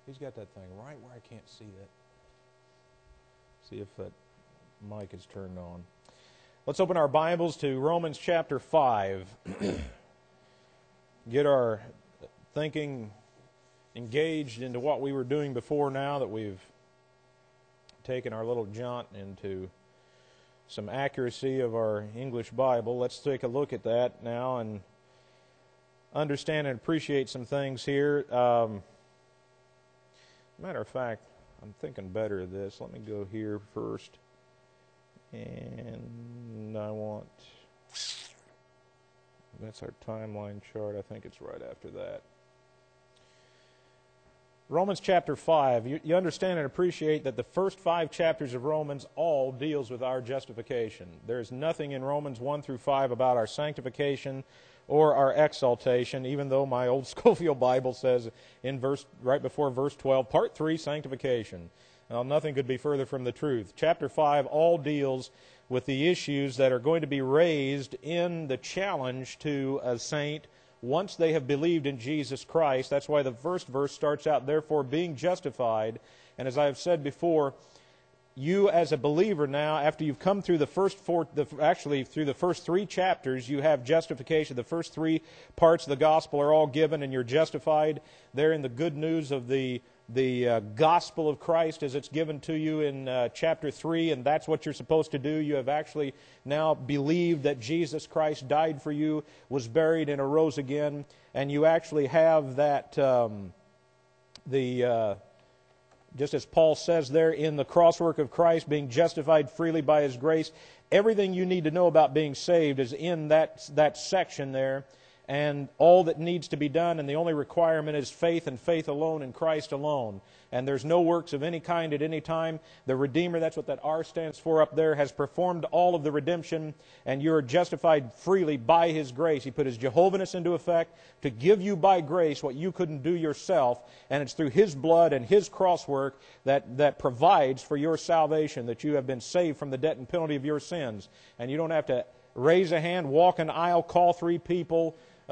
He's got that thing right where I can't see it. See if that mic is turned on. Let's open our Bibles to Romans chapter 5. Get our thinking engaged into what we were doing before now that we've taken our little jaunt into some accuracy of our English Bible. Let's take a look at that now and understand and appreciate some things here. Matter of fact, I'm thinking better of this. Let me go here first. And I want... That's our timeline chart. I think it's right after that. Romans chapter 5. You understand and appreciate that the first 5 chapters of Romans all deals with our justification. There's nothing in Romans 1 through 5 about our sanctification or our exaltation, even though my old Scofield Bible says in right before verse 12, part 3, sanctification. Now, nothing could be further from the truth. Chapter 5 all deals with the issues that are going to be raised in the challenge to a saint once they have believed in Jesus Christ. That's why the first verse starts out, therefore, being justified. And as I have said before, you as a believer now, after you've come through the first through the first 3 chapters, you have justification. The first 3 parts of the gospel are all given, and you're justified there in the good news of the gospel of Christ as it's given to you in chapter 3, and that's what you're supposed to do. You have actually now believed that Jesus Christ died for you, was buried, and arose again, and you actually have that, just as Paul says there, in the crosswork of Christ, being justified freely by His grace. Everything you need to know about being saved is in that section there. And all that needs to be done, and the only requirement is faith, and faith alone in Christ alone. And there's no works of any kind at any time. The Redeemer, that's what that R stands for up there, has performed all of the redemption, and you are justified freely by His grace. He put His Jehovahness into effect to give you by grace what you couldn't do yourself, and it's through His blood and His crosswork that provides for your salvation, that you have been saved from the debt and penalty of your sins. And you don't have to raise a hand, walk an aisle, call 3 people,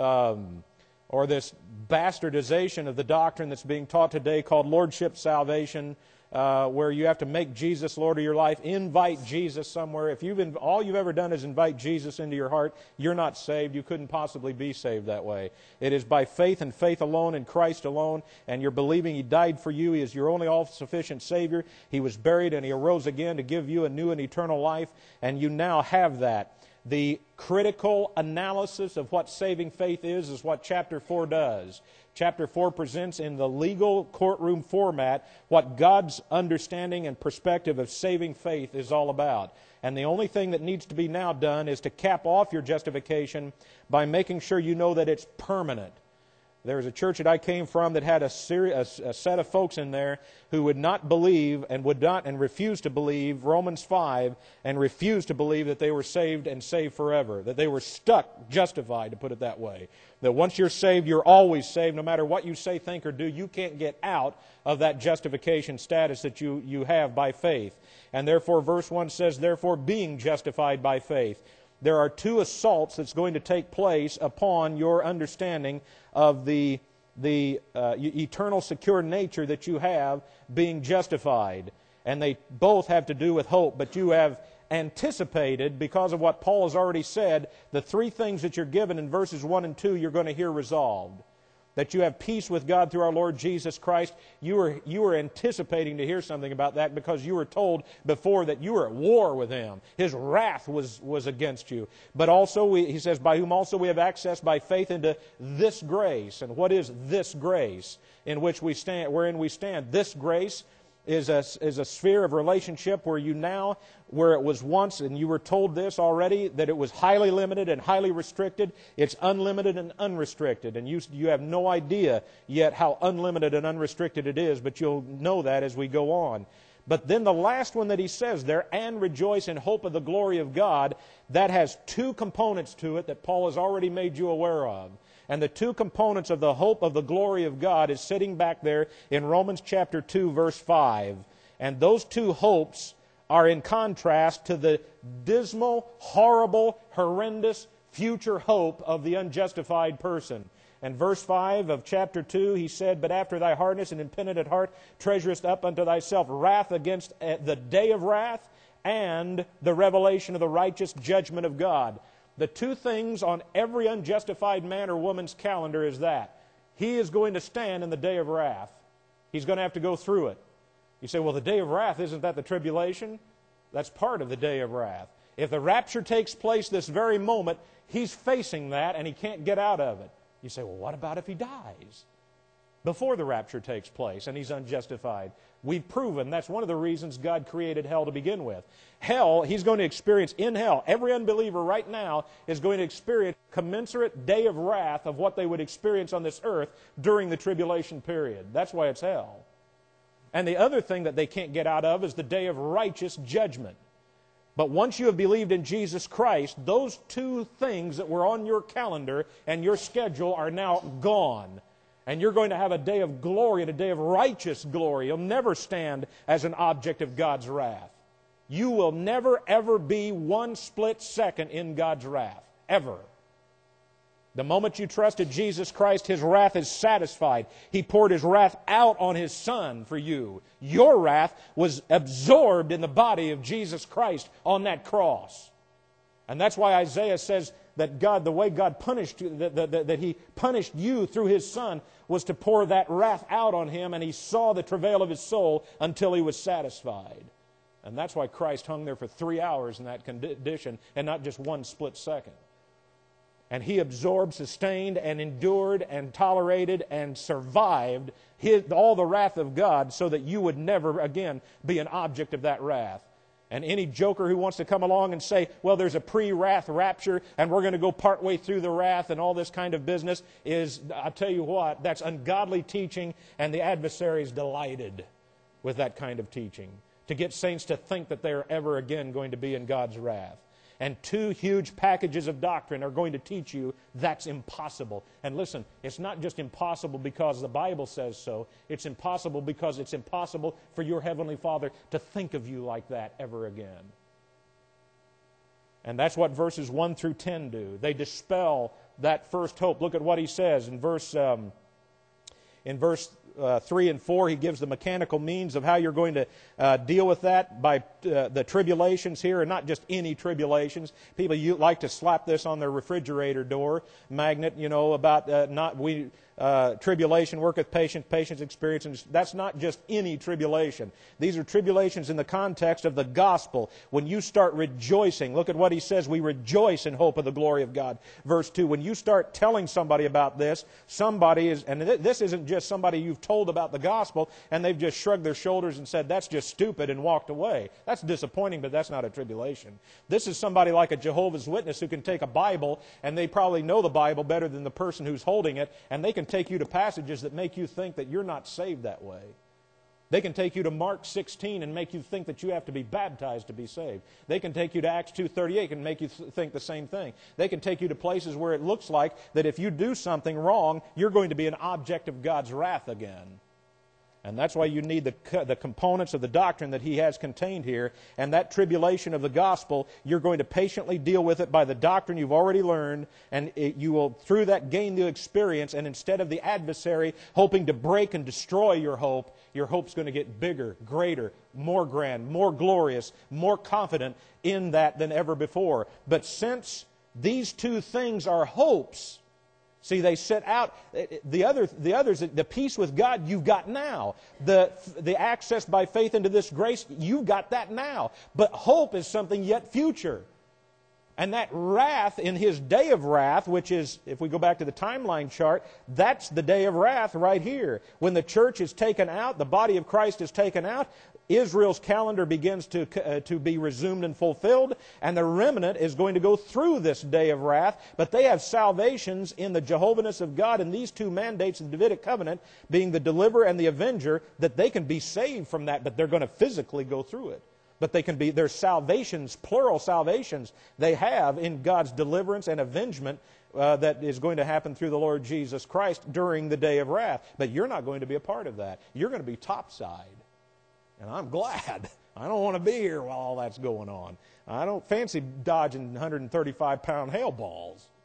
or this bastardization of the doctrine that's being taught today called Lordship Salvation, where you have to make Jesus Lord of your life, invite Jesus somewhere. If all you've ever done is invite Jesus into your heart, you're not saved. You couldn't possibly be saved that way. It is by faith and faith alone in Christ alone, and you're believing He died for you. He is your only all-sufficient Savior. He was buried and He arose again to give you a new and eternal life, and you now have that. The critical analysis of what saving faith is what chapter 4 does. Chapter 4 presents in the legal courtroom format what God's understanding and perspective of saving faith is all about. And the only thing that needs to be now done is to cap off your justification by making sure you know that it's permanent. There was a church that I came from that had a set of folks in there who would not believe and refuse to believe Romans 5 and refuse to believe that they were saved and saved forever, that they were stuck, justified, to put it that way. That once you're saved, you're always saved. No matter what you say, think, or do, you can't get out of that justification status that you have by faith. And therefore, verse 1 says, therefore, being justified by faith. There are 2 assaults that's going to take place upon your understanding of the eternal secure nature that you have being justified. And they both have to do with hope, but you have anticipated, because of what Paul has already said, the 3 things that you're given in verses 1 and 2 you're going to hear resolved. That you have peace with God through our Lord Jesus Christ. You were anticipating to hear something about that because you were told before that you were at war with Him. His wrath was against you. But also, he says, by whom also we have access by faith into this grace. And what is this grace in which we stand, wherein we stand? This grace is a sphere of relationship where where it was once, and you were told this already, that it was highly limited and highly restricted. It's unlimited and unrestricted. And you have no idea yet how unlimited and unrestricted it is, but you'll know that as we go on. But then the last one that he says there, and rejoice in hope of the glory of God, that has 2 components to it that Paul has already made you aware of. And the 2 components of the hope of the glory of God is sitting back there in Romans chapter 2, verse 5. And those 2 hopes are in contrast to the dismal, horrible, horrendous future hope of the unjustified person. And verse 5 of chapter 2, he said, "But after thy hardness and impenitent heart treasurest up unto thyself wrath against the day of wrath and the revelation of the righteous judgment of God." The two things on every unjustified man or woman's calendar is that. He is going to stand in the day of wrath. He's going to have to go through it. You say, well, the day of wrath, isn't that the tribulation? That's part of the day of wrath. If the rapture takes place this very moment, he's facing that and he can't get out of it. You say, well, what about if he dies before the rapture takes place and he's unjustified? We've proven that's one of the reasons God created hell to begin with. Hell, he's going to experience in hell. Every unbeliever right now is going to experience commensurate day of wrath of what they would experience on this earth during the tribulation period. That's why it's hell. And the other thing that they can't get out of is the day of righteous judgment. But once you have believed in Jesus Christ, those two things that were on your calendar and your schedule are now gone. And you're going to have a day of glory and a day of righteous glory. You'll never stand as an object of God's wrath. You will never, ever be one split second in God's wrath. Ever. The moment you trusted Jesus Christ, His wrath is satisfied. He poured His wrath out on His Son for you. Your wrath was absorbed in the body of Jesus Christ on that cross. And that's why Isaiah says that God, the way God punished you, that He punished you through His Son, was to pour that wrath out on Him, and He saw the travail of His soul until He was satisfied. And that's why Christ hung there for 3 hours in that condition, and not just one split second. And He absorbed, sustained, and endured, and tolerated, and survived all the wrath of God so that you would never again be an object of that wrath. And any joker who wants to come along and say, well, there's a pre-wrath rapture, and we're going to go partway through the wrath and all this kind of business is, I'll tell you what, that's ungodly teaching, and the adversary is delighted with that kind of teaching, to get saints to think that they are ever again going to be in God's wrath. And two huge packages of doctrine are going to teach you that's impossible. And listen, it's not just impossible because the Bible says so. It's impossible because it's impossible for your Heavenly Father to think of you like that ever again. And that's what verses 1 through 10 do. They dispel that first hope. Look at what he says in verse 3 and 4, he gives the mechanical means of how you're going to deal with that by the tribulations here, and not just any tribulations. People like to slap this on their refrigerator door magnet, about tribulation worketh patience, patience experience. That's not just any tribulation. These are tribulations in the context of the gospel. When you start rejoicing, look at what he says, we rejoice in hope of the glory of God. Verse 2, when you start telling somebody about this, and this isn't just somebody you've told about the gospel and they've just shrugged their shoulders and said, that's just stupid, and walked away. That's disappointing, but that's not a tribulation. This is somebody like a Jehovah's Witness who can take a Bible, and they probably know the Bible better than the person who's holding it, and they can take you to passages that make you think that you're not saved that way. They can take you to Mark 16 and make you think that you have to be baptized to be saved. They can take you to Acts 2:38 and make you think the same thing. They can take you to places where it looks like that if you do something wrong, you're going to be an object of God's wrath again. And that's why you need the components of the doctrine that he has contained here. And that tribulation of the gospel, you're going to patiently deal with it by the doctrine you've already learned. And you will, through that, gain the experience. And instead of the adversary hoping to break and destroy your hope's going to get bigger, greater, more grand, more glorious, more confident in that than ever before. But since these two things are hopes, see, they set out the others. The peace with God you've got now. The access by faith into this grace you've got that now. But hope is something yet future. And that wrath in His day of wrath, which is, if we go back to the timeline chart, that's the day of wrath right here. When the church is taken out, the body of Christ is taken out, Israel's calendar begins to be resumed and fulfilled, and the remnant is going to go through this day of wrath, but they have salvations in the Jehovahness of God and these two mandates of the Davidic covenant, being the deliverer and the avenger, that they can be saved from that, but they're going to physically go through it. But they can be, there's salvations, plural salvations, they have in God's deliverance and avengement that is going to happen through the Lord Jesus Christ during the day of wrath. But you're not going to be a part of that. You're going to be topside. And I'm glad. I don't want to be here while all that's going on. I don't fancy dodging 135-pound hail balls.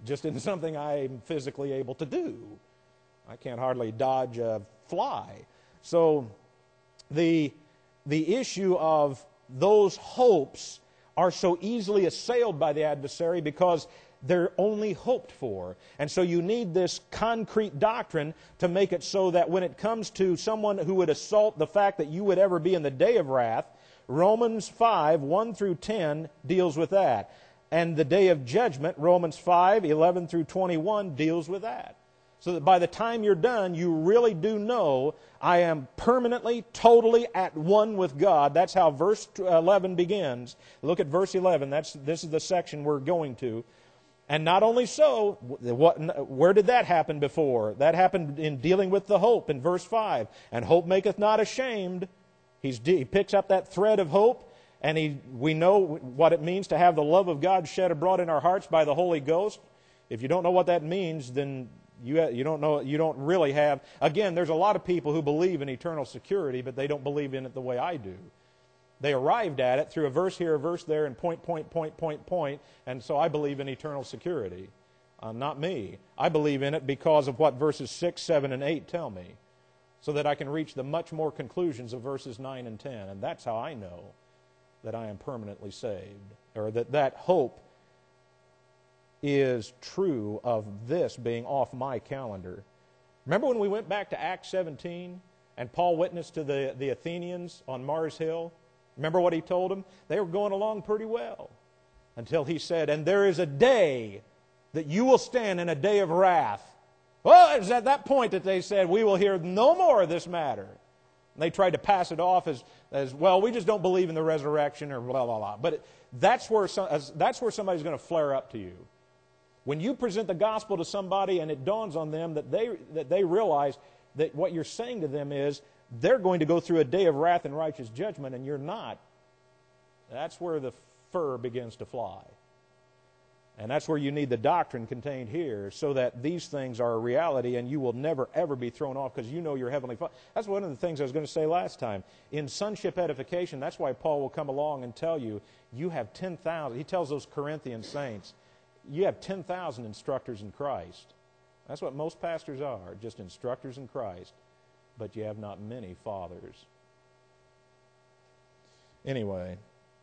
just isn't something I'm physically able to do. I can't hardly dodge a fly. So the issue of those hopes are so easily assailed by the adversary because they're only hoped for. And so you need this concrete doctrine to make it so that when it comes to someone who would assault the fact that you would ever be in the day of wrath, Romans 5, 1 through 10 deals with that. And the day of judgment, Romans 5, 11 through 21 deals with that. So that by the time you're done, you really do know, I am permanently, totally at one with God. That's how verse 11 begins. Look at verse 11. This is the section we're going to. And not only so, where did that happen before? That happened in dealing with the hope in verse 5. And hope maketh not ashamed. He picks up that thread of hope, and we know what it means to have the love of God shed abroad in our hearts by the Holy Ghost. If you don't know what that means, then you don't know. You don't really have. Again, there's a lot of people who believe in eternal security, but they don't believe in it the way I do. They arrived at it through a verse here, a verse there, and point, and so I believe in eternal security. Not me. I believe in it because of what verses 6, 7, and 8 tell me, so that I can reach the much more conclusions of verses 9 and 10, and that's how I know that I am permanently saved, or that hope is true of this being off my calendar. Remember when we went back to Acts 17 and Paul witnessed to the Athenians on Mars Hill? Remember what he told them? They were going along pretty well until he said, and there is a day that you will stand in a day of wrath. Well, it was at that point that they said, we will hear no more of this matter. And they tried to pass it off as well, we just don't believe in the resurrection or blah, blah, blah. But that's where somebody's going to flare up to you. When you present the gospel to somebody and it dawns on them that they realize that what you're saying to them is they're going to go through a day of wrath and righteous judgment and you're not, that's where the fur begins to fly. And that's where you need the doctrine contained here so that these things are a reality and you will never, ever be thrown off because you know your Heavenly Father. That's one of the things I was going to say last time. In sonship edification, that's why Paul will come along and tell you, you have 10,000. He tells those Corinthian saints, you have 10,000 instructors in Christ. That's what most pastors are, just instructors in Christ. But you have not many fathers. Anyway,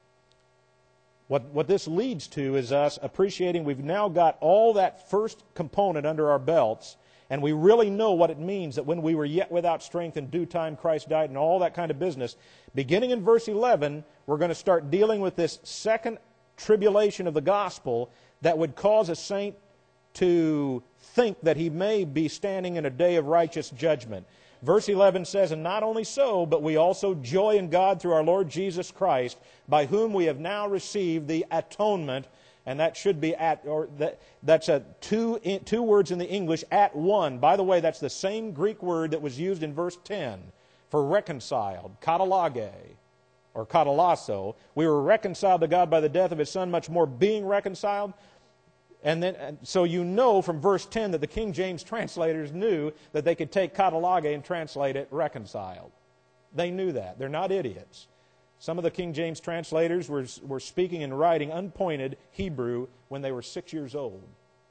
what this leads to is us appreciating we've now got all that first component under our belts, and we really know what it means that when we were yet without strength, in due time Christ died, and all that kind of business. Beginning in verse 11, we're going to start dealing with this second tribulation of the gospel that would cause a saint to think that he may be standing in a day of righteous judgment. Verse 11 says, and not only so, but we also joy in God through our Lord Jesus Christ, by whom we have now received the atonement. And that should be that's two words in the English, at one. By the way, that's the same Greek word that was used in verse 10 for reconciled, katalage, or katalasso. We were reconciled to God by the death of His Son, much more being reconciled. And so you know from verse 10 that the King James translators knew that they could take katalage and translate it reconciled. They knew that. They're not idiots. Some of the King James translators were speaking and writing unpointed Hebrew when they were 6 years old.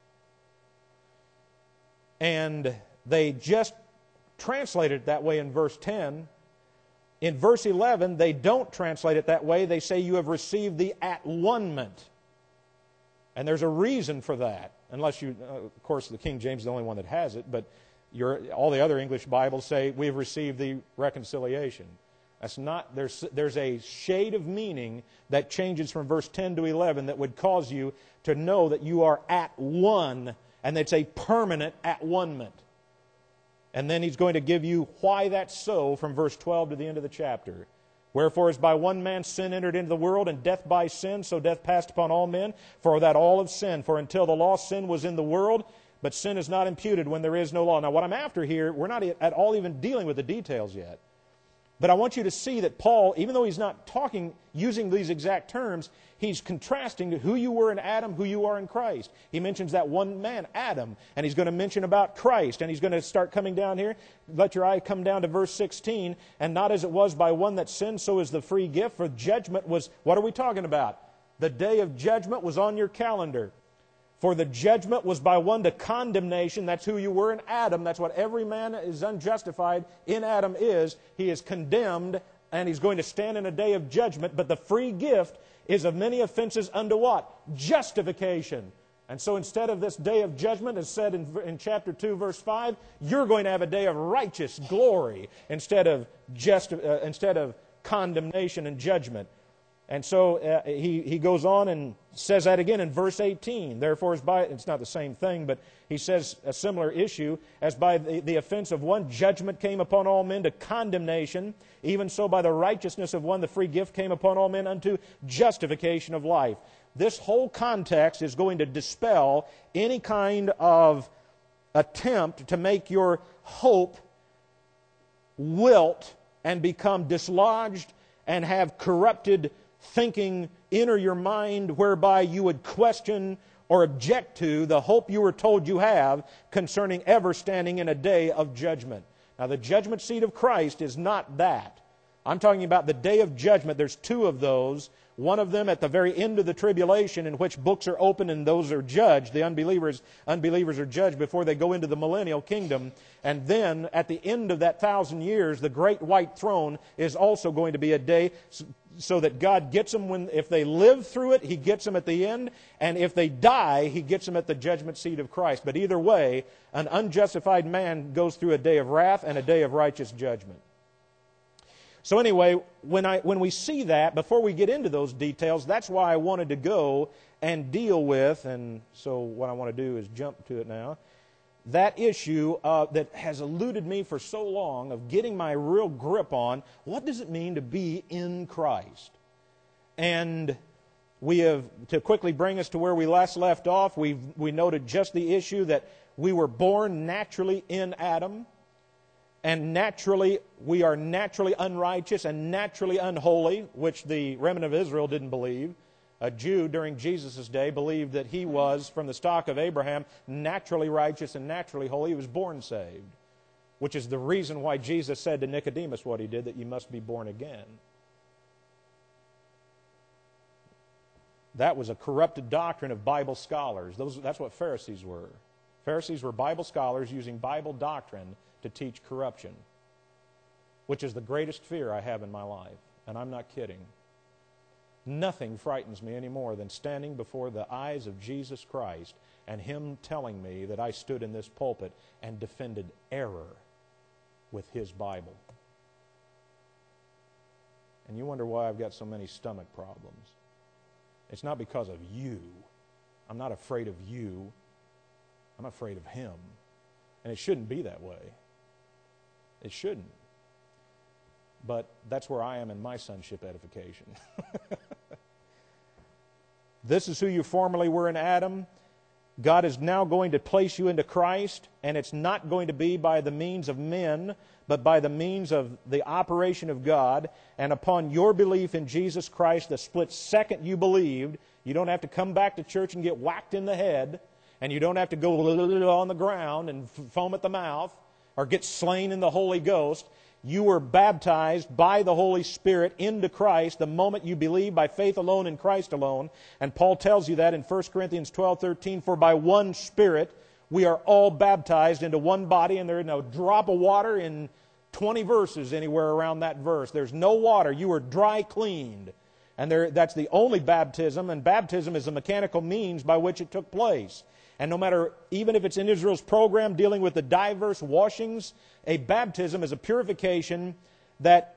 And they just translated it that way in verse 10. In verse 11, they don't translate it that way. They say you have received the at-one-ment. And there's a reason for that, unless you, of course, the King James is the only one that has it, but all the other English Bibles say we've received the reconciliation. That's not, there's a shade of meaning that changes from verse 10 to 11 that would cause you to know that you are at one, and it's a permanent at-one-ment. And then he's going to give you why that's so from verse 12 to the end of the chapter. Wherefore, as by one man sin entered into the world, and death by sin, so death passed upon all men, for that all have sinned. For until the law, sin was in the world, but sin is not imputed when there is no law. Now, what I'm after here, we're not at all even dealing with the details yet. But I want you to see that Paul, even though he's not talking using these exact terms, he's contrasting to who you were in Adam, who you are in Christ. He mentions that one man, Adam, and he's going to mention about Christ, and he's going to start coming down here. Let your eye come down to verse 16. And not as it was by one that sinned, so is the free gift. For judgment was, what are we talking about? The day of judgment was on your calendar. For the judgment was by one to condemnation. That's who you were in Adam. That's what every man is unjustified in Adam is. He is condemned, and he's going to stand in a day of judgment. But the free gift is of many offenses unto what? Justification. And so instead of this day of judgment, as said in chapter 2, verse 5, you're going to have a day of righteous glory instead of condemnation and judgment. And so he goes on and says that again in verse 18. Therefore, it's not the same thing, but he says a similar issue. As by the offense of one, judgment came upon all men to condemnation, even so by the righteousness of one, the free gift came upon all men unto justification of life. This whole context is going to dispel any kind of attempt to make your hope wilt and become dislodged and have corrupted thinking enter your mind whereby you would question or object to the hope you were told you have concerning ever standing in a day of judgment. Now, the judgment seat of Christ is not that. I'm talking about the day of judgment. There's two of those. One of them at the very end of the tribulation, in which books are opened and those are judged. The unbelievers are judged before they go into the millennial kingdom. And then at the end of that 1,000 years, the great white throne is also going to be a day so that God gets them if they live through it, He gets them at the end. And if they die, He gets them at the judgment seat of Christ. But either way, an unjustified man goes through a day of wrath and a day of righteous judgment. So anyway, when we see that, before we get into those details, that's why I wanted to go and deal with, and so what I want to do is jump to it now, that issue that has eluded me for so long of getting my real grip on, what does it mean to be in Christ? And we have, to quickly bring us to where we last left off, we noted just the issue that we were born naturally in Adam, and naturally, we are naturally unrighteous and naturally unholy, which the remnant of Israel didn't believe. A Jew during Jesus' day believed that he was, from the stock of Abraham, naturally righteous and naturally holy. He was born saved, which is the reason why Jesus said to Nicodemus what He did, that you must be born again. That was a corrupted doctrine of Bible scholars. That's what Pharisees were. Pharisees were Bible scholars using Bible doctrine to teach corruption, which is the greatest fear I have in my life. And I'm not kidding. Nothing frightens me any more than standing before the eyes of Jesus Christ and Him telling me that I stood in this pulpit and defended error with His Bible. And you wonder why I've got so many stomach problems. It's not because of you. I'm not afraid of you. I'm afraid of Him. And it shouldn't be that way. It shouldn't. But that's where I am in my sonship edification. This is who you formerly were in Adam. God is now going to place you into Christ, and it's not going to be by the means of men, but by the means of the operation of God. And upon your belief in Jesus Christ, the split second you believed, you don't have to come back to church and get whacked in the head, and you don't have to go on the ground and foam at the mouth, or get slain in the Holy Ghost. You were baptized by the Holy Spirit into Christ the moment you believe by faith alone in Christ alone. And Paul tells you that in 1 Corinthians 12:13, for by one Spirit we are all baptized into one body, and there is no drop of water in 20 verses anywhere around that verse. There's no water. You were dry cleaned. And that's the only baptism, and baptism is the mechanical means by which it took place. And no matter, even if it's in Israel's program dealing with the diverse washings, a baptism is a purification that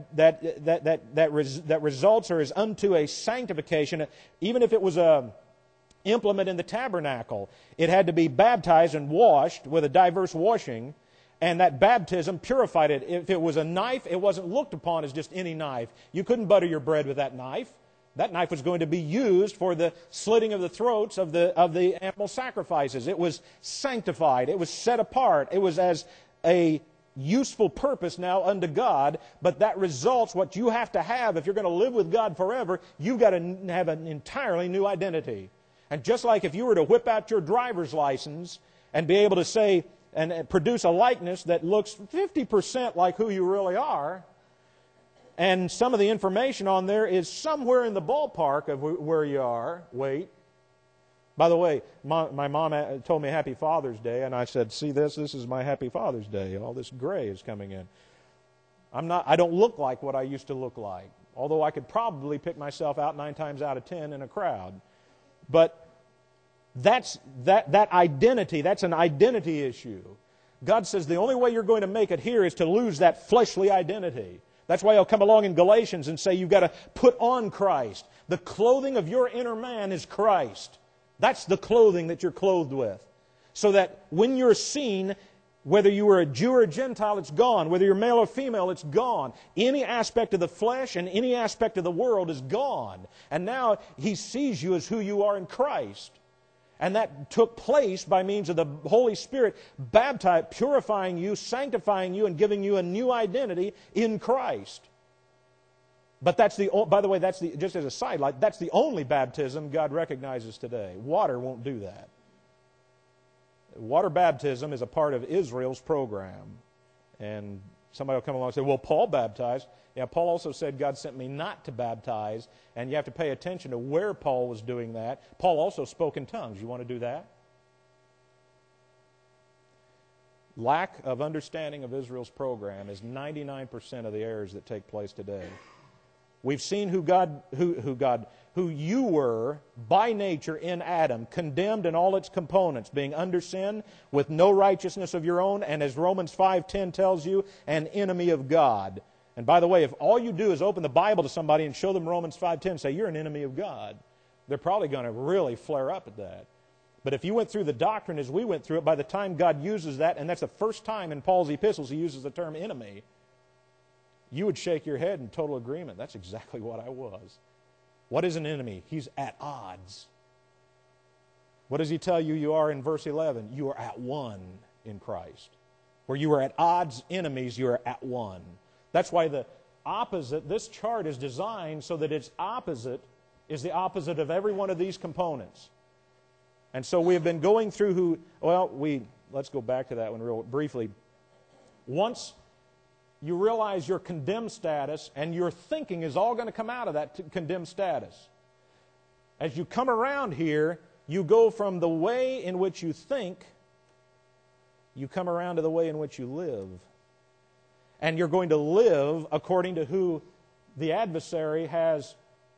results or is unto a sanctification. Even if it was a implement in the tabernacle, it had to be baptized and washed with a diverse washing, and that baptism purified it. If it was a knife, it wasn't looked upon as just any knife. You couldn't butter your bread with that knife. That knife was going to be used for the slitting of the throats of the animal sacrifices. It was sanctified. It was set apart. It was as a useful purpose now unto God, but that results what you have to have if you're going to live with God forever. You've got to have an entirely new identity. And just like if you were to whip out your driver's license and be able to say and produce a likeness that looks 50% like who you really are, and some of the information on there is somewhere in the ballpark of where you are. Wait. By the way, my mom told me Happy Father's Day, and I said, see this? This is my Happy Father's Day. All this gray is coming in. I don't look like what I used to look like, although I could probably pick myself out 9 times out of 10 in a crowd. But that identity, that's an identity issue. God says the only way you're going to make it here is to lose that fleshly identity. That's why He'll come along in Galatians and say you've got to put on Christ. The clothing of your inner man is Christ. That's the clothing that you're clothed with. So that when you're seen, whether you are a Jew or a Gentile, it's gone. Whether you're male or female, it's gone. Any aspect of the flesh and any aspect of the world is gone. And now He sees you as who you are in Christ. And that took place by means of the Holy Spirit baptizing, purifying you, sanctifying you, and giving you a new identity in Christ. But by the way, just as a sidelight, that's the only baptism God recognizes today. Water won't do that. Water baptism is a part of Israel's program. And somebody will come along and say, well, Paul baptized. Yeah, Paul also said, God sent me not to baptize. And you have to pay attention to where Paul was doing that. Paul also spoke in tongues. You want to do that? Lack of understanding of Israel's program is 99% of the errors that take place today. We've seen who you were by nature in Adam, condemned in all its components, being under sin, with no righteousness of your own, and as Romans 5:10 tells you, an enemy of God. And by the way, if all you do is open the Bible to somebody and show them Romans 5:10 and say, you're an enemy of God, they're probably going to really flare up at that. But if you went through the doctrine as we went through it, by the time God uses that, and that's the first time in Paul's epistles He uses the term enemy, you would shake your head in total agreement. That's exactly what I was. What is an enemy? He's at odds. What does he tell you you are in verse 11? You are at one in Christ. Where you are at odds, enemies, you are at one. That's why the opposite, this chart is designed so that its opposite is the opposite of every one of these components. And so we have been going through let's go back to that one real briefly. Once you realize your condemned status, and your thinking is all going to come out of that condemned status. As you come around here, you go from the way in which you think, you come around to the way in which you live. And you're going to live according to who the adversary has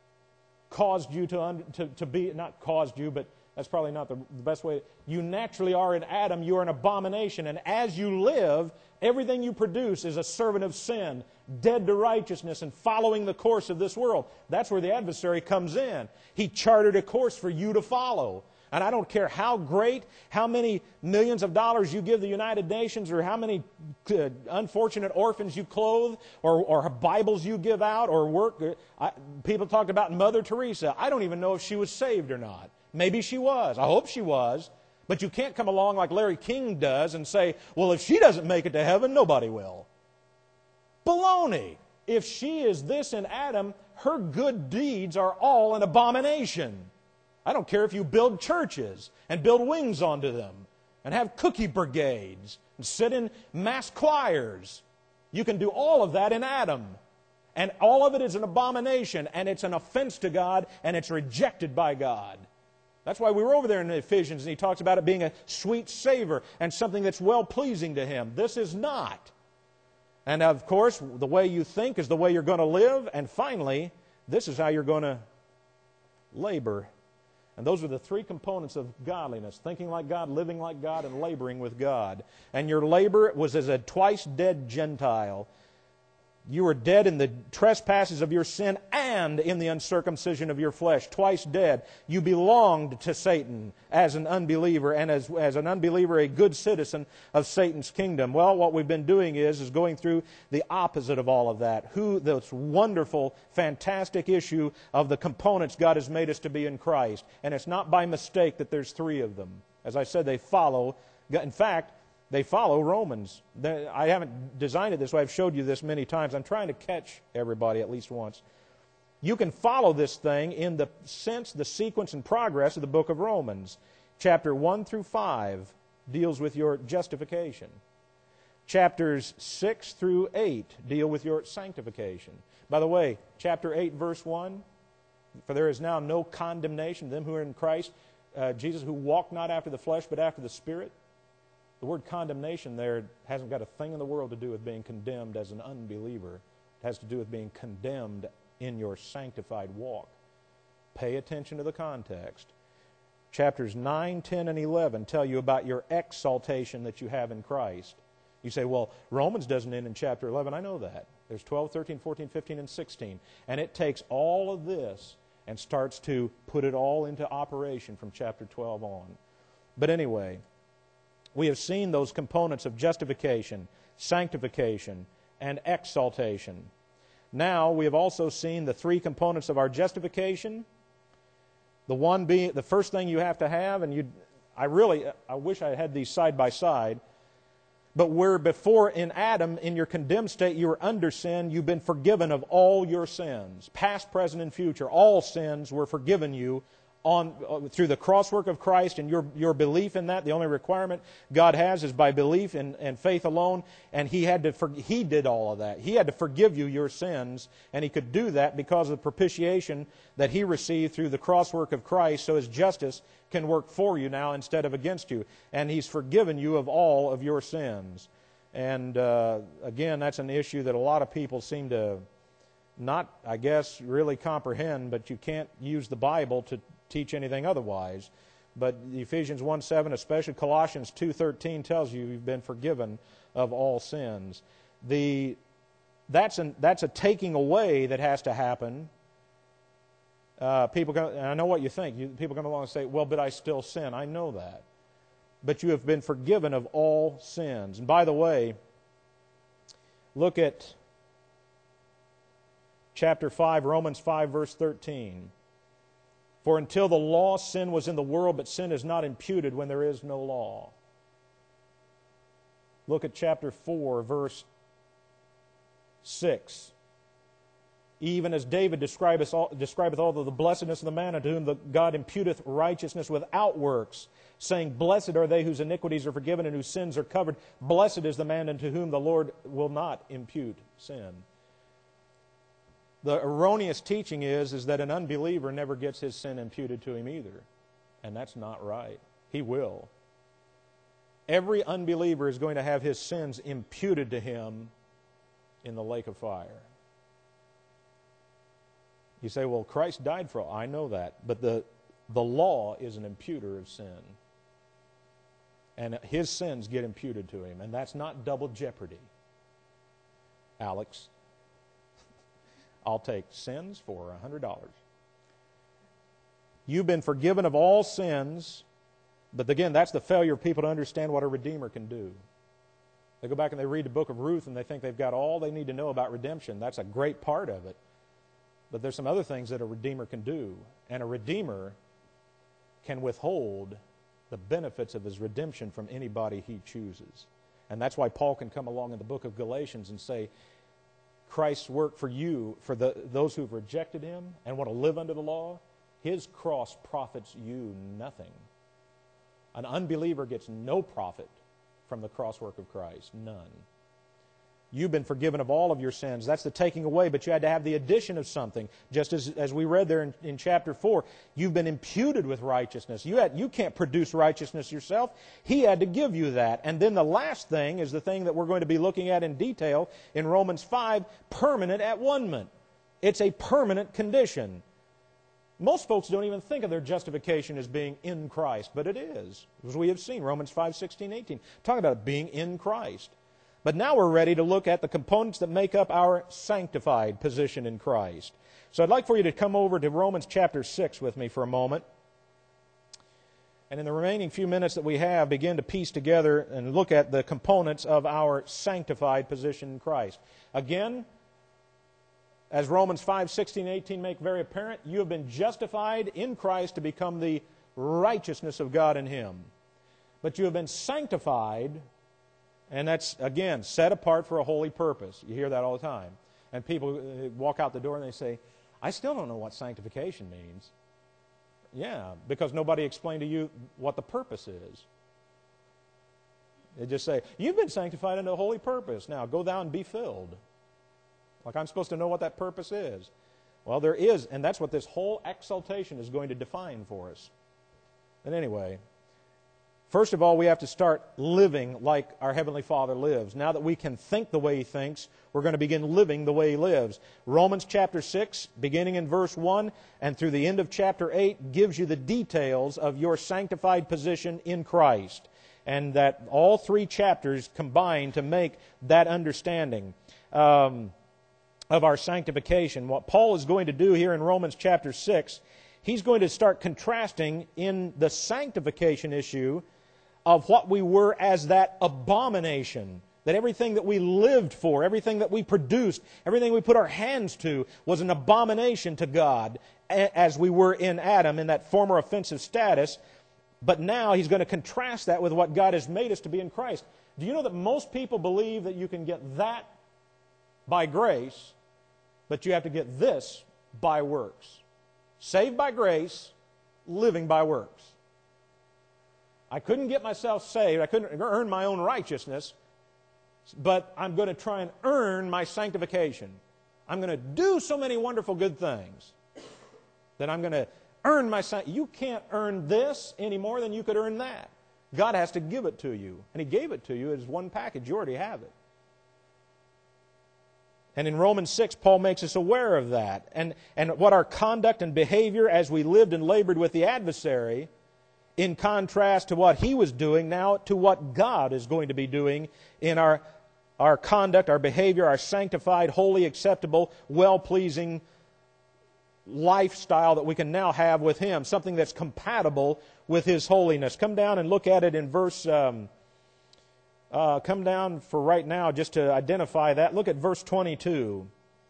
caused you to be, not caused you, but that's probably not the best way. You naturally are in Adam. You are an abomination. And as you live, everything you produce is a servant of sin, dead to righteousness, and following the course of this world. That's where the adversary comes in. He chartered a course for you to follow. And I don't care how great, how many millions of dollars you give the United Nations, or how many unfortunate orphans you clothe, or Bibles you give out, or work. People talked about Mother Teresa. I don't even know if she was saved or not. Maybe she was. I hope she was. But you can't come along like Larry King does and say, well, if she doesn't make it to heaven, nobody will. Baloney. If she is this in Adam, her good deeds are all an abomination. I don't care if you build churches and build wings onto them and have cookie brigades and sit in mass choirs. You can do all of that in Adam. And all of it is an abomination, and it's an offense to God, and it's rejected by God. That's why we were over there in Ephesians, and he talks about it being a sweet savor and something that's well-pleasing to Him. This is not. And of course, the way you think is the way you're going to live. And finally, this is how you're going to labor. And those are the three components of godliness: thinking like God, living like God, and laboring with God. And your labor was as a twice dead Gentile. You were dead in the trespasses of your sin and in the uncircumcision of your flesh. Twice dead. You belonged to Satan as an unbeliever, and as an unbeliever, a good citizen of Satan's kingdom. Well, what we've been doing is going through the opposite of all of that. This wonderful, fantastic issue of the components God has made us to be in Christ. And it's not by mistake that there's three of them. As I said, they follow. In fact, they follow Romans. I haven't designed it this way. I've showed you this many times. I'm trying to catch everybody at least once. You can follow this thing in the sense, the sequence, and progress of the book of Romans. Chapter 1 through 5 deals with your justification. Chapters 6 through 8 deal with your sanctification. By the way, chapter 8, verse 1, for there is now no condemnation to them who are in Christ. Jesus, who walked not after the flesh, but after the Spirit. The word condemnation there hasn't got a thing in the world to do with being condemned as an unbeliever. It has to do with being condemned in your sanctified walk. Pay attention to the context. Chapters 9, 10, and 11 tell you about your exaltation that you have in Christ. You say, well, Romans doesn't end in chapter 11. I know that. There's 12, 13, 14, 15, and 16. And it takes all of this and starts to put it all into operation from chapter 12 on. But anyway, we have seen those components of justification, sanctification, and exaltation. Now we have also seen the three components of our justification. The one being, the first thing you have to have, and I wish I had these side by side, but where before in Adam, in your condemned state, you were under sin, you've been forgiven of all your sins, past, present, and future. All sins were forgiven you through the crosswork of Christ and your belief in that. The only requirement God has is by belief and faith alone, and He did all of that. He had to forgive you your sins, and He could do that because of the propitiation that He received through the crosswork of Christ, so His justice can work for you now instead of against you. And He's forgiven you of all of your sins. And again, that's an issue that a lot of people seem to not, I guess, really comprehend, but you can't use the Bible to teach anything otherwise. But Ephesians 1:7, especially Colossians 2:13, tells you you've been forgiven of all sins. That's a taking away that has to happen. And I know what you think. People come along and say, well, but I still sin. I know that. But you have been forgiven of all sins. And by the way, look at chapter 5, Romans 5, verse 13. For until the law, sin was in the world, but sin is not imputed when there is no law. Look at chapter 4, verse 6. Even as David describeth all the blessedness of the man unto whom God imputeth righteousness without works, saying, Blessed are they whose iniquities are forgiven and whose sins are covered. Blessed is the man unto whom the Lord will not impute sin. The erroneous teaching is that an unbeliever never gets his sin imputed to him either. And that's not right. He will. Every unbeliever is going to have his sins imputed to him in the lake of fire. You say, well, Christ died for all. I know that. But the law is an imputer of sin. And his sins get imputed to him. And that's not double jeopardy. Alex, I'll take sins for $100. You've been forgiven of all sins, but again, that's the failure of people to understand what a Redeemer can do. They go back and they read the book of Ruth and they think they've got all they need to know about redemption. That's a great part of it. But there's some other things that a Redeemer can do. And a Redeemer can withhold the benefits of his redemption from anybody he chooses. And that's why Paul can come along in the book of Galatians and say, Christ's work for you, for those who've rejected Him and want to live under the law, His cross profits you nothing. An unbeliever gets no profit from the cross work of Christ. None. You've been forgiven of all of your sins. That's the taking away, but you had to have the addition of something. Just as we read there in chapter 4, you've been imputed with righteousness. You can't produce righteousness yourself. He had to give you that. And then the last thing is the thing that we're going to be looking at in detail in Romans 5, permanent at-one-ment. It's a permanent condition. Most folks don't even think of their justification as being in Christ, but it is. As we have seen, Romans 5, 16, 18. Talking about being in Christ. But now we're ready to look at the components that make up our sanctified position in Christ. So I'd like for you to come over to Romans chapter 6 with me for a moment. And in the remaining few minutes that we have, begin to piece together and look at the components of our sanctified position in Christ. Again, as Romans 5, 16, 18 make very apparent, you have been justified in Christ to become the righteousness of God in Him. But you have been sanctified. And that's, again, set apart for a holy purpose. You hear that all the time. And people walk out the door and they say, I still don't know what sanctification means. Yeah, because nobody explained to you what the purpose is. They just say, you've been sanctified unto a holy purpose. Now, go down and be filled. Like I'm supposed to know what that purpose is. Well, there is, and that's what this whole exaltation is going to define for us. And anyway, first of all, we have to start living like our Heavenly Father lives. Now that we can think the way He thinks, we're going to begin living the way He lives. Romans chapter 6, beginning in verse 1 and through the end of chapter 8, gives you the details of your sanctified position in Christ. And that all three chapters combine to make that understanding of our sanctification. What Paul is going to do here in Romans chapter 6, he's going to start contrasting in the sanctification issue of what we were as that abomination, that everything that we lived for, everything that we produced, everything we put our hands to was an abomination to God as we were in Adam in that former offensive status. But now he's going to contrast that with what God has made us to be in Christ. Do you know that most people believe that you can get that by grace, but you have to get this by works? Saved by grace, living by works. I couldn't get myself saved. I couldn't earn my own righteousness, but I'm going to try and earn my sanctification. I'm going to do so many wonderful good things that I'm going to earn my sanctification. You can't earn this any more than you could earn that. God has to give it to you, and He gave it to you as one package. You already have it. And in Romans 6, Paul makes us aware of that. And what our conduct and behavior as we lived and labored with the adversary, in contrast to what he was doing, now to what God is going to be doing in our conduct, our behavior, our sanctified, holy, acceptable, well-pleasing lifestyle that we can now have with Him, something that's compatible with His holiness. Come down and look at it in verse... come down for right now just to identify that. Look at verse 22.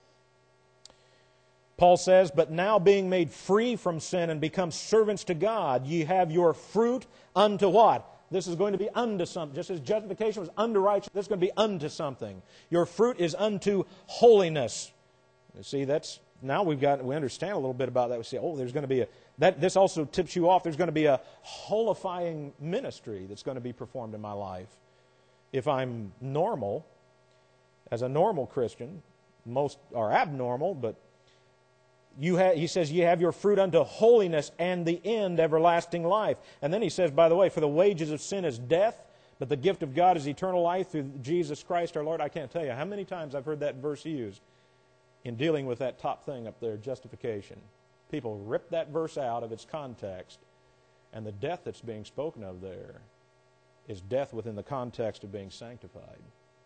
Paul says, "But now being made free from sin and become servants to God, ye have your fruit unto" what? This is going to be unto something. Just as justification was unto righteousness, this is going to be unto something. Your fruit is unto holiness. You see, that's now we understand a little bit about that. We say, oh, there's going to be this also tips you off. There's going to be a holifying ministry that's going to be performed in my life. If I'm normal, as a normal Christian, most are abnormal, but he says, "You have your fruit unto holiness, and the end everlasting life." And then he says, by the way, "For the wages of sin is death, but the gift of God is eternal life through Jesus Christ our Lord." I can't tell you how many times I've heard that verse used in dealing with that top thing up there, justification. People rip that verse out of its context, and the death that's being spoken of there is death within the context of being sanctified.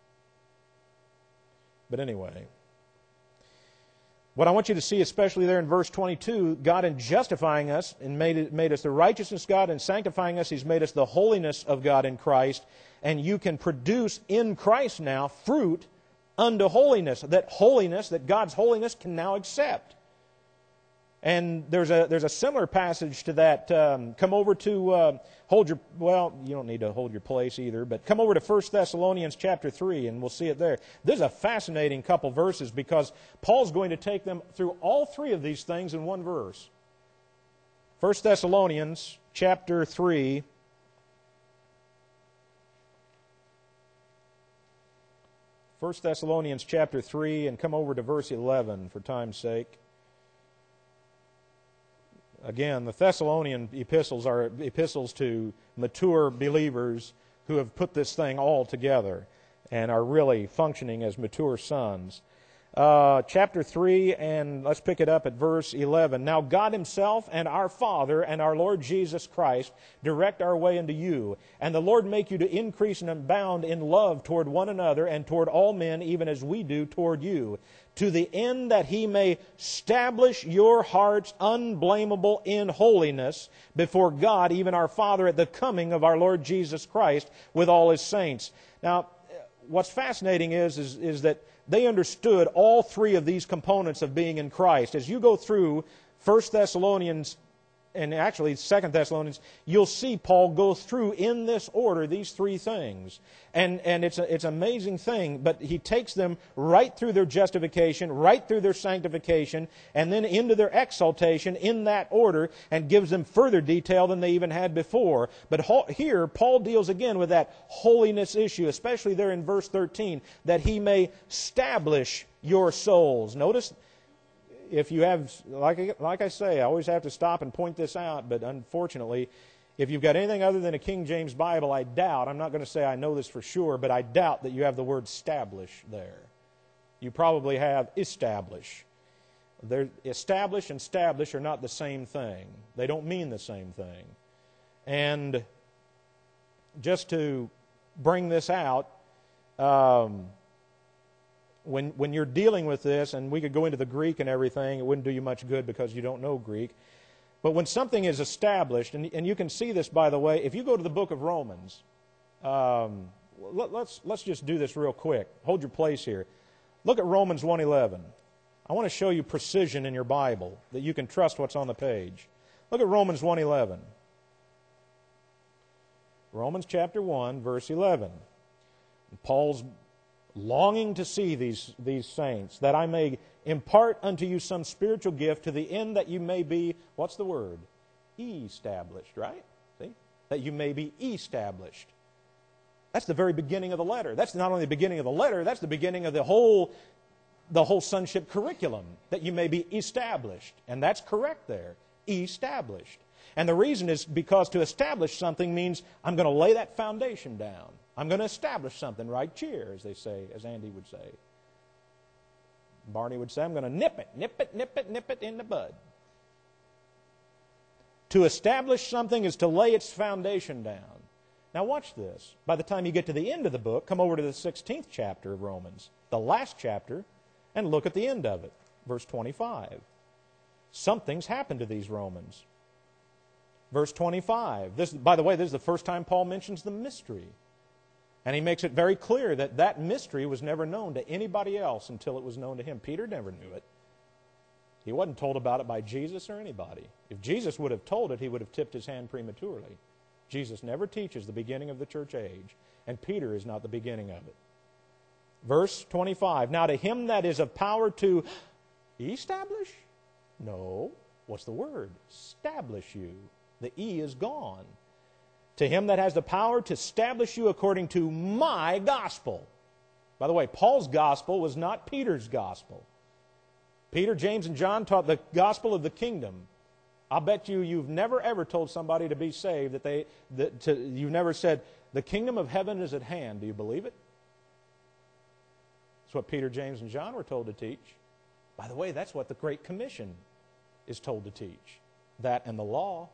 But anyway, what I want you to see, especially there in verse 22, God in justifying us and made us the righteousness of God, and sanctifying us, He's made us the holiness of God in Christ. And you can produce in Christ now fruit unto holiness. That God's holiness can now accept. And there's a similar passage to that. Come over to you don't need to hold your place either, but come over to 1 Thessalonians chapter 3, and we'll see it there. This is a fascinating couple verses because Paul's going to take them through all three of these things in one verse. 1 Thessalonians chapter 3. 1 Thessalonians chapter 3, and come over to verse 11 for time's sake. Again, the Thessalonian epistles are epistles to mature believers who have put this thing all together and are really functioning as mature sons. Chapter 3, and let's pick it up at verse 11. "Now God Himself and our Father and our Lord Jesus Christ direct our way unto you, and the Lord make you to increase and abound in love toward one another and toward all men, even as we do toward you, to the end that He may establish your hearts unblameable in holiness before God, even our Father, at the coming of our Lord Jesus Christ with all His saints." Now, what's fascinating is that they understood all three of these components of being in Christ. As you go through 1 Thessalonians and actually 2 Thessalonians, you'll see Paul go through in this order these three things. And it's an amazing thing, but he takes them right through their justification, right through their sanctification, and then into their exaltation in that order, and gives them further detail than they even had before. But here, Paul deals again with that holiness issue, especially there in verse 13, that He may establish your souls. Notice, if you have, like I say, I always have to stop and point this out, but unfortunately, If you've got anything other than a King James Bible, I doubt, I'm not going to say I know this for sure, but I doubt that you have the word establish there. You probably have establish. Establish and establish are not the same thing. They don't mean the same thing. And just to bring this out, when you're dealing with this, and we could go into the Greek and everything, it wouldn't do you much good because you don't know Greek. But when something is established, and you can see this, by the way, if you go to the book of Romans, let's just do this real quick. Hold your place here. Look at Romans 1:11. I want to show you precision in your Bible, that you can trust what's on the page. Look at Romans 1:11. Romans chapter 1, verse 11. Paul's longing to see these saints, that I may impart unto you some spiritual gift to the end that you may be, what's the word? Established, right? See? That you may be established. That's the very beginning of the letter. That's not only the beginning of the letter, that's the beginning of the whole sonship curriculum, that you may be established. And that's correct there. Established. And the reason is because to establish something means I'm going to lay that foundation down. I'm going to establish something, right? Cheer, as they say, as Andy would say. Barney would say, I'm going to nip it in the bud. To establish something is to lay its foundation down. Now watch this. By the time you get to the end of the book, come over to the 16th chapter of Romans, the last chapter, and look at the end of it, verse 25. Something's happened to these Romans. Verse 25. This, by the way, this is the first time Paul mentions the mystery. And he makes it very clear that that mystery was never known to anybody else until it was known to him. Peter never knew it. He wasn't told about it by Jesus or anybody. If Jesus would have told it, he would have tipped his hand prematurely. Jesus never teaches the beginning of the church age, and Peter is not the beginning of it. Verse 25, now to him that is of power to establish? No. What's the word? Establish you. The E is gone. To him that has the power to establish you according to my gospel. By the way, Paul's gospel was not Peter's gospel. Peter, James, and John taught the gospel of the kingdom. I'll bet you've never ever told somebody to be saved you've never said, the kingdom of heaven is at hand. Do you believe it? That's what Peter, James, and John were told to teach. By the way, that's what the Great Commission is told to teach. That and the law.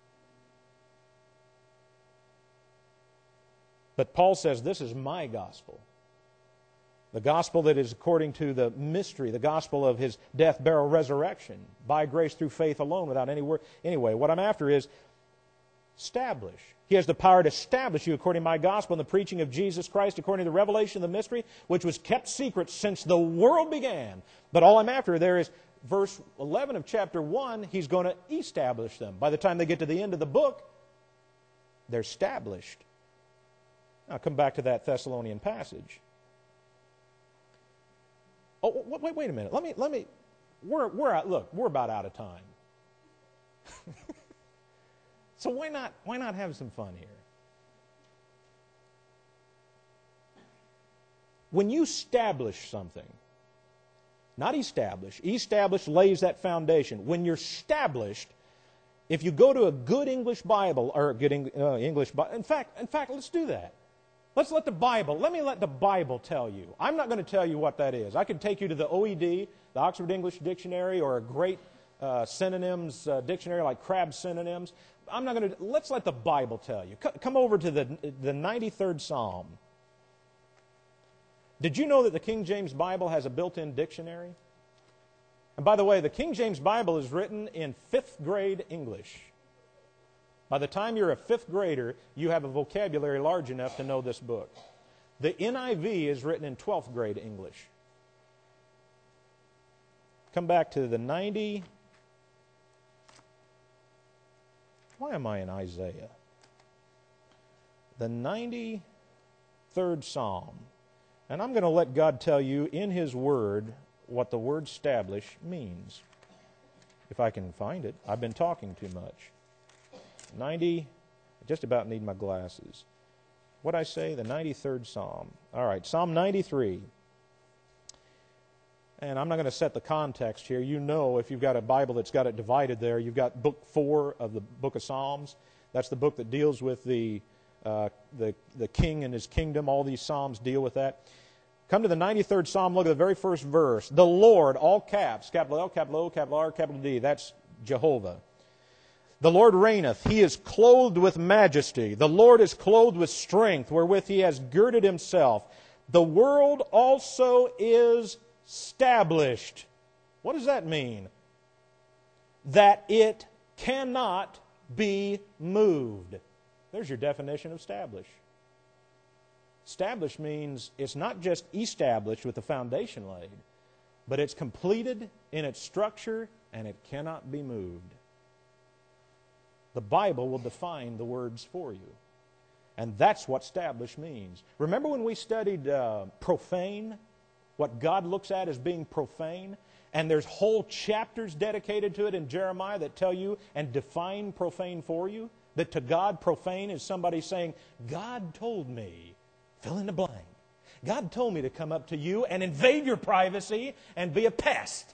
But Paul says, this is my gospel. The gospel that is according to the mystery, the gospel of his death, burial, resurrection, by grace through faith alone, without any work. Anyway, what I'm after is establish. He has the power to establish you according to my gospel and the preaching of Jesus Christ, according to the revelation of the mystery, which was kept secret since the world began. But all I'm after there is verse 11 of chapter 1, he's going to establish them. By the time they get to the end of the book, they're established. Now come back to that Thessalonian passage. Oh, wait a minute. Let me. We're about out of time. So why not have some fun here? When you establish something, not establish lays that foundation. When you're established, if you go to a good English Bible or English Bible, in fact, let's do that. Let me let the Bible tell you. I'm not going to tell you what that is. I could take you to the OED, the Oxford English Dictionary, or a great synonyms dictionary like Crabb's Synonyms. Let's let the Bible tell you. Come over to the 93rd Psalm. Did you know that the King James Bible has a built-in dictionary? And by the way, the King James Bible is written in 5th grade English. By the time you're a 5th grader, you have a vocabulary large enough to know this book. The NIV is written in 12th grade English. Come back to the 90. Why am I in Isaiah? The 93rd Psalm. And I'm going to let God tell you in His Word what the word establish means. If I can find it. I've been talking too much. I just about need my glasses. What'd I say? The 93rd Psalm. All right, Psalm 93. And I'm not going to set the context here. You know, if you've got a Bible that's got it divided there, you've got book 4 of the book of Psalms. That's the book that deals with the king and his kingdom. All these Psalms deal with that. Come to the 93rd Psalm, look at the very first verse. The Lord, all caps, capital L, capital O, capital R, capital D. That's Jehovah. The Lord reigneth. He is clothed with majesty. The Lord is clothed with strength, wherewith he has girded himself. The world also is established. What does that mean? That it cannot be moved. There's your definition of establish. Establish means it's not just established with the foundation laid, but it's completed in its structure and it cannot be moved. The Bible will define the words for you. And that's what establish means. Remember when we studied profane? What God looks at as being profane? And there's whole chapters dedicated to it in Jeremiah that tell you and define profane for you. That to God, profane is somebody saying, God told me, fill in the blank. God told me to come up to you and invade your privacy and be a pest.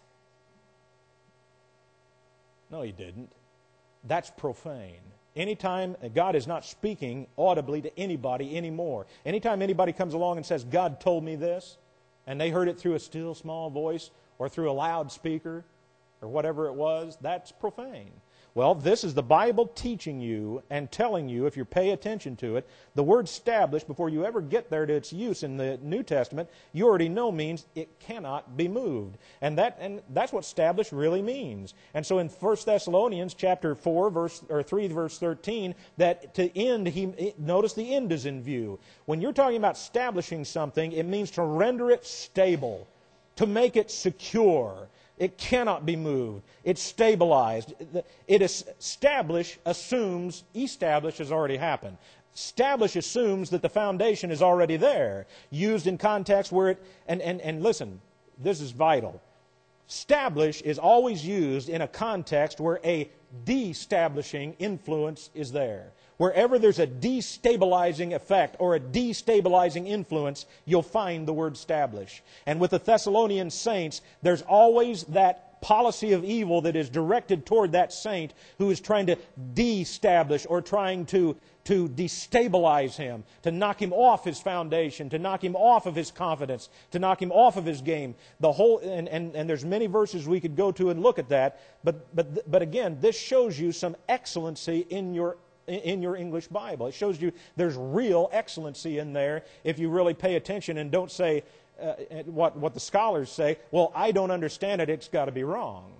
No, He didn't. That's profane. Anytime God is not speaking audibly to anybody anymore. Anytime anybody comes along and says, God told me this, and they heard it through a still small voice or through a loudspeaker or whatever it was, that's profane. Well, this is the Bible teaching you and telling you, if you pay attention to it, the word established, before you ever get there to its use in the New Testament, you already know means it cannot be moved. And that's what established really means. And so in 1 Thessalonians chapter 3, verse 13, that to end, notice the end is in view. When you're talking about establishing something, it means to render it stable, to make it secure. It cannot be moved. It's stabilized. It is establish assumes establish has already happened. Establish assumes that the foundation is already there. Used in context where it and listen, this is vital. Establish is always used in a context where a destabilizing influence is there. Wherever there's a destabilizing effect or a destabilizing influence, you'll find the word establish. And with the Thessalonian saints, there's always that policy of evil that is directed toward that saint who is trying to destablish or trying to destabilize him, to knock him off his foundation, to knock him off of his confidence, to knock him off of his game. The whole and there's many verses we could go to and look at that, but again, this shows you some excellency in your English Bible. It shows you there's real excellency in there if you really pay attention and don't say what the scholars say, well, I don't understand it, it's got to be wrong.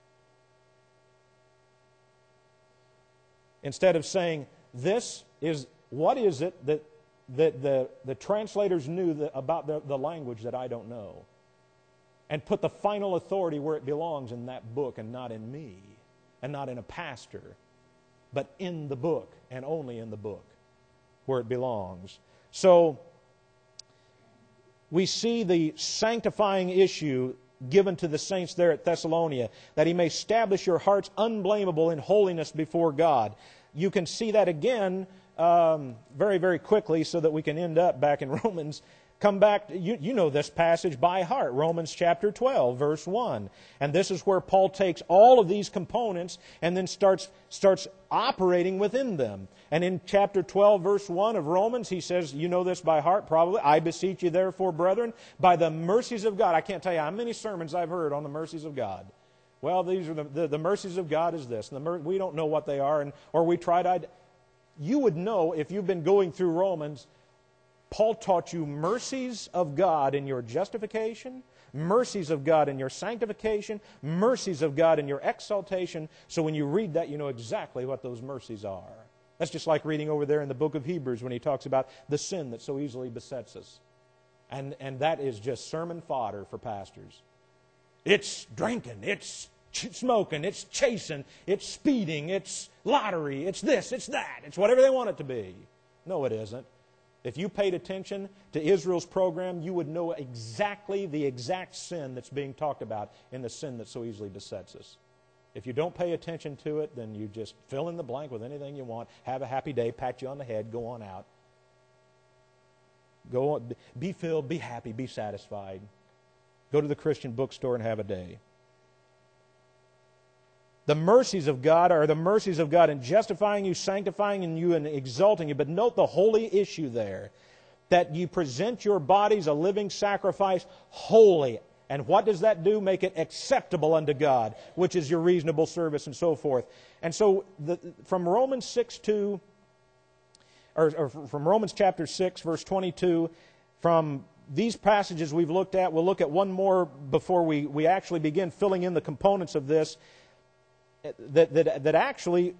Instead of saying, what is it that the translators knew about the language that I don't know? And put the final authority where it belongs in that book and not in me and not in a pastor, but in the book and only in the book where it belongs. So we see the sanctifying issue given to the saints there at Thessalonica, that He may establish your hearts unblameable in holiness before God. You can see that again very, very quickly so that we can end up back in Romans. Come back, you know this passage by heart, Romans chapter 12, verse 1. And this is where Paul takes all of these components and then starts operating within them. And in chapter 12, verse 1 of Romans, he says, you know this by heart probably, I beseech you therefore, brethren, by the mercies of God. I can't tell you how many sermons I've heard on the mercies of God. Well, these are the mercies of God is this. We don't know what they are, or we tried. You would know if you've been going through Romans. Paul taught you mercies of God in your justification, mercies of God in your sanctification, mercies of God in your exaltation. So when you read that, you know exactly what those mercies are. That's just like reading over there in the book of Hebrews when he talks about the sin that so easily besets us. And that is just sermon fodder for pastors. It's drinking, it's smoking, it's chasing, it's speeding, it's lottery, it's this, it's that, it's whatever they want it to be. No, it isn't. If you paid attention to Israel's program, you would know exactly the exact sin that's being talked about in the sin that so easily besets us. If you don't pay attention to it, then you just fill in the blank with anything you want, have a happy day, pat you on the head, go on out. Go on, be filled, be happy, be satisfied. Go to the Christian bookstore and have a day. The mercies of God are the mercies of God in justifying you, sanctifying you, and exalting you. But note the holy issue there, that you present your bodies a living sacrifice, holy. And what does that do? Make it acceptable unto God, which is your reasonable service and so forth. And so from Romans 6:2, or from Romans chapter 6, verse 22, from these passages we've looked at, we'll look at one more before we actually begin filling in the components of this. That actually,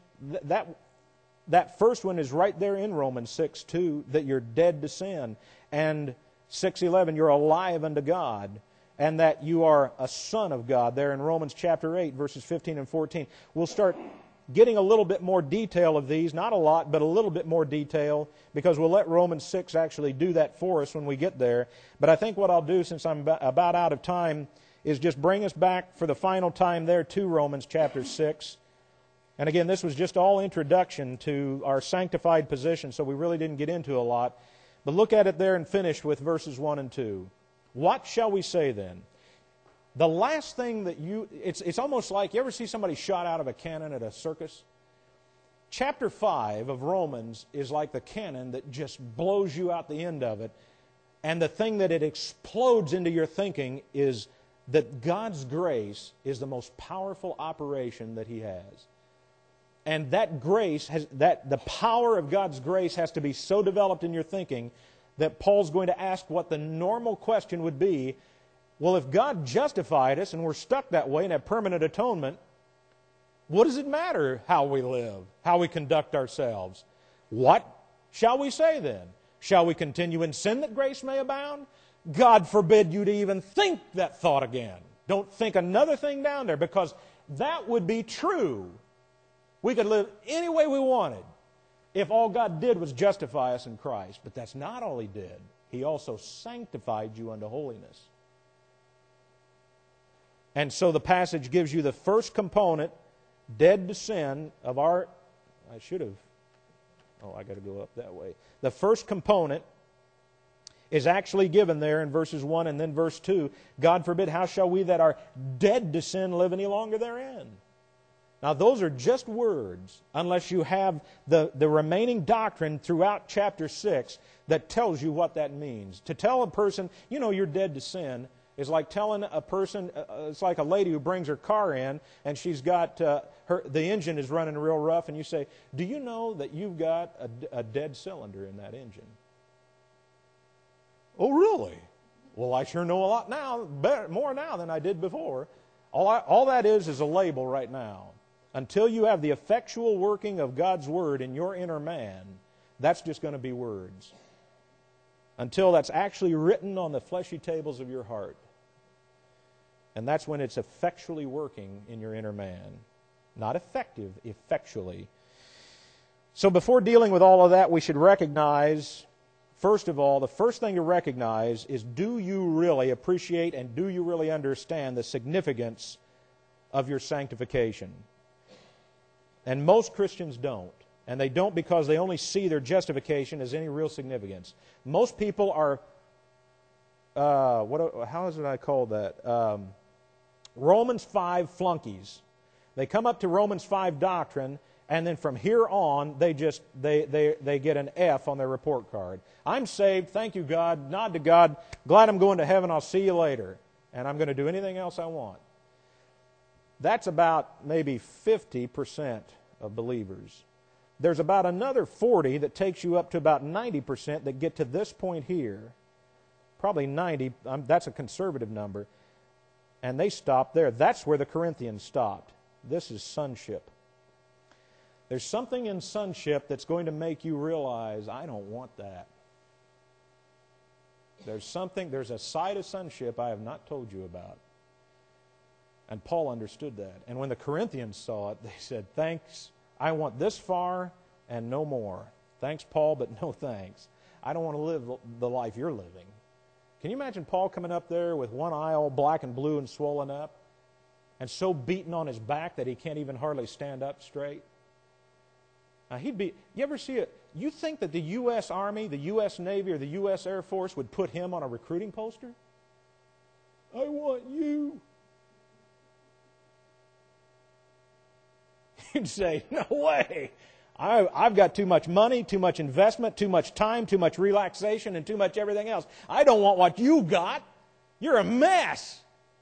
that first one is right there in Romans 6:2, that you're dead to sin. And 6:11, you're alive unto God. And that you are a son of God, there in Romans chapter 8, verses 15 and 14. We'll start getting a little bit more detail of these, not a lot, but a little bit more detail, because we'll let Romans 6 actually do that for us when we get there. But I think what I'll do, since I'm about out of time, is just bring us back for the final time there to Romans chapter 6. And again, this was just all introduction to our sanctified position, so we really didn't get into a lot. But look at it there and finish with verses 1 and 2. What shall we say then? The last thing that it's almost like, you ever see somebody shot out of a cannon at a circus? Chapter 5 of Romans is like the cannon that just blows you out the end of it. And the thing that it explodes into your thinking is that God's grace is the most powerful operation that He has. And that grace the power of God's grace has to be so developed in your thinking that Paul's going to ask what the normal question would be. Well, if God justified us and we're stuck that way and have permanent atonement, what does it matter how we live, how we conduct ourselves? What shall we say then? Shall we continue in sin that grace may abound? God forbid you to even think that thought again. Don't think another thing down there, because that would be true. We could live any way we wanted if all God did was justify us in Christ. But that's not all He did. He also sanctified you unto holiness. And so the passage gives you the first component, dead to sin, of our... I got to go up that way. The first component is actually given there in verses 1 and then verse 2. God forbid, how shall we that are dead to sin live any longer therein? Now those are just words, unless you have the remaining doctrine throughout chapter 6 that tells you what that means. To tell a person, you're dead to sin, is like telling a person, it's like a lady who brings her car in and she's got, the engine is running real rough, and you say, do you know that you've got a dead cylinder in that engine? Oh, really? Well, I sure know a lot now, more now than I did before. All that is a label right now. Until you have the effectual working of God's Word in your inner man, that's just going to be words. Until that's actually written on the fleshy tables of your heart. And that's when it's effectually working in your inner man. Not effective, effectually. So before dealing with all of that, we should recognize, first of all, the first thing to recognize is, do you really appreciate and do you really understand the significance of your sanctification? And most Christians don't. And they don't because they only see their justification as any real significance. Most people are, how is it I call that? Romans 5 flunkies. They come up to Romans 5 doctrine, and then from here on, they get an F on their report card. I'm saved, thank you God, nod to God, glad I'm going to heaven, I'll see you later. And I'm going to do anything else I want. That's about maybe 50% of believers. There's about another 40 that takes you up to about 90% that get to this point here. Probably 90, that's a conservative number. And they stop there. That's where the Corinthians stopped. This is sonship. There's something in sonship that's going to make you realize, I don't want that. There's a side of sonship I have not told you about. And Paul understood that. And when the Corinthians saw it, they said, thanks, I want this far and no more. Thanks, Paul, but no thanks. I don't want to live the life you're living. Can you imagine Paul coming up there with one eye all black and blue and swollen up, and so beaten on his back that he can't even hardly stand up straight? Now you ever see it? You think that the U.S. Army, the U.S. Navy, or the U.S. Air Force would put him on a recruiting poster? I want you. You'd say, no way. I've got too much money, too much investment, too much time, too much relaxation, and too much everything else. I don't want what you got. You're a mess.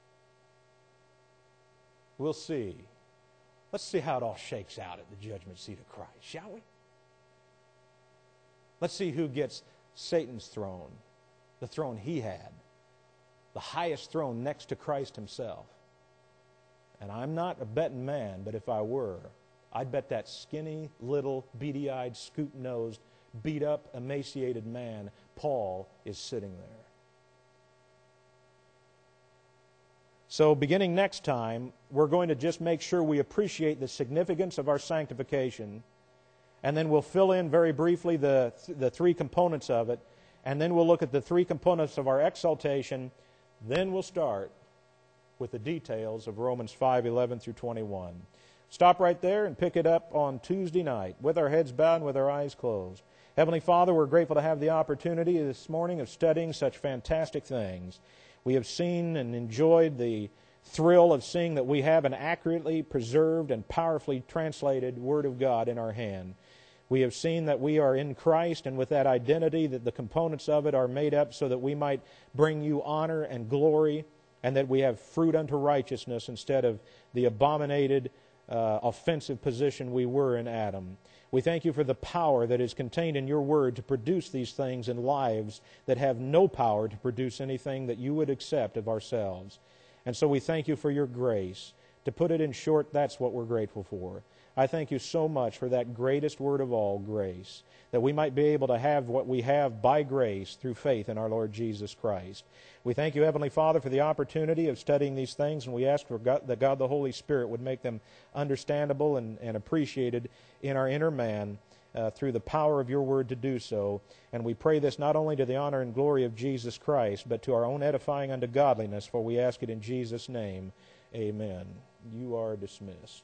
We'll see. Let's see how it all shakes out at the judgment seat of Christ, shall we? Let's see who gets Satan's throne, the throne he had, the highest throne next to Christ himself. And I'm not a betting man, but if I were, I'd bet that skinny, little, beady-eyed, scoop-nosed, beat-up, emaciated man, Paul, is sitting there. So beginning next time, we're going to just make sure we appreciate the significance of our sanctification, and then we'll fill in very briefly the three components of it, and then we'll look at the three components of our exaltation. Then we'll start with the details of Romans 5:11 through 21. Stop right there and pick it up on Tuesday night with our heads bowed and with our eyes closed. Heavenly Father, we're grateful to have the opportunity this morning of studying such fantastic things. We have seen and enjoyed the thrill of seeing that we have an accurately preserved and powerfully translated Word of God in our hand. We have seen that we are in Christ, and with that identity, that the components of it are made up so that we might bring you honor and glory, and that we have fruit unto righteousness instead of the abominated, offensive position we were in Adam. We thank you for the power that is contained in your word to produce these things in lives that have no power to produce anything that you would accept of ourselves. And so we thank you for your grace. To put it in short, that's what we're grateful for. I thank you so much for that greatest word of all, grace, that we might be able to have what we have by grace through faith in our Lord Jesus Christ. We thank you, Heavenly Father, for the opportunity of studying these things, and we ask for that God the Holy Spirit would make them understandable and appreciated in our inner man through the power of your word to do so. And we pray this not only to the honor and glory of Jesus Christ, but to our own edifying unto godliness, for we ask it in Jesus' name. Amen. You are dismissed.